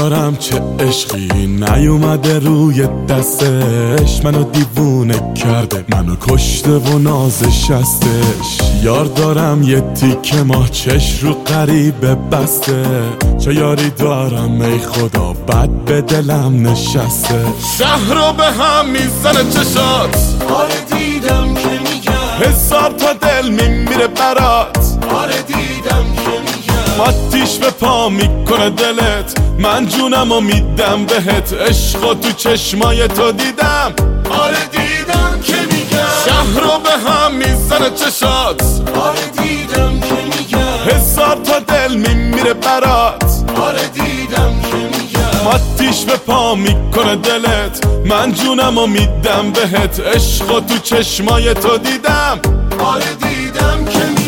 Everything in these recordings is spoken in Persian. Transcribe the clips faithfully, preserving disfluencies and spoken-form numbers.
دارم چه عشقی نیومده روی دستش، منو دیوونه کرده، منو کشته و نازش هستش. یار دارم یه تیکه ماه چش رو غریبه بسته، چه یاری دارم ای خدا بد به دلم نشسته. شهر رو به هم میزنه چشات، آره دیدم که میگم هزار تا دل میمیره برات، آره دیدم که میگم آتیش به پا میکنه دلت، من جونم و میدم بهت، عشق تو چشمای تو دیدم، آره دیدم که میگم شهر رو به هم میزنه چشات، آره دیدم که میگم هزار تا دل میمیره برات، آره دیدم که میگم آتیش به پا میکنه دلت، من جونم و میدم بهت، عشق تو چشمای تو دیدم، آره دیدم که میگم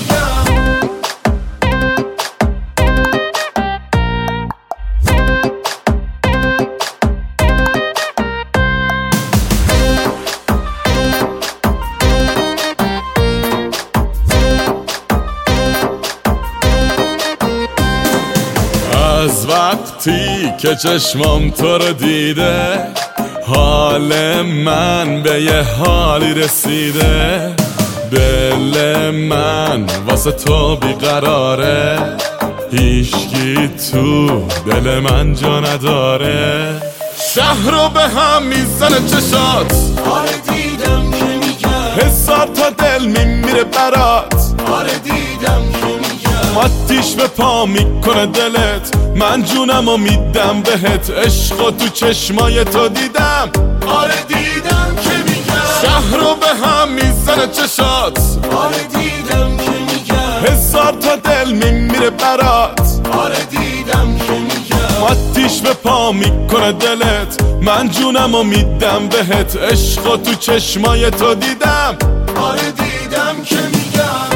از وقتی که چشمام تو رو دیده، حال من به یه حالی رسیده، دل من واسه تو بیقراره، هیچکی تو دل من جا نداره. شهر رو به هم میزنه چشات، آره دیدم که میگم هزار تا دل میمیره برات، آره دیدم که میگم آتیش به پا میکنه دلت، من جونم و میدم بهت، عشق تو چشمای تو دیدم، آره دیدم که میگم شهر رو به هم میزنه چشات، آره دیدم که میگم هزار تا دل میمیره برات، آره دیدم که میگم آتیش به پا میکنه دلت، من جونم و میدم بهت، عشق تو چشمای تو دیدم، آره دیدم که میگم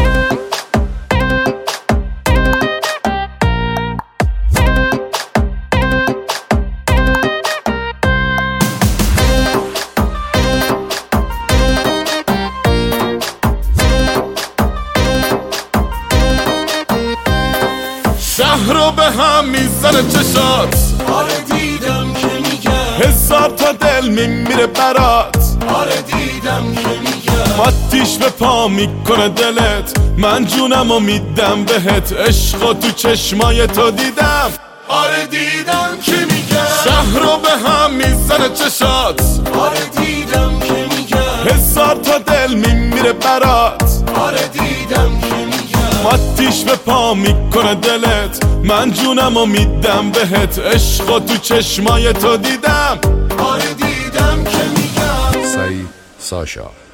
شهر رو به هم میزنه چشات، آره دیدم که میگم هزار تا دل میمیره برات، آره دیدم که میگم آتیش به پا میکنه دلت، من جونم و میدم بهت، عشق تو چشمای تو دیدم، آره دیدم که میگم شهر رو به هم میزنه چشات، آره دیدم که میگم هزار تا دل میمیره برات، آره دیدم که میگم آتیش به پا میکنه دلت، من جونم و میدم بهت، عشق تو چشمای تو دیدم، آره دیدم که میگم سعید ساشا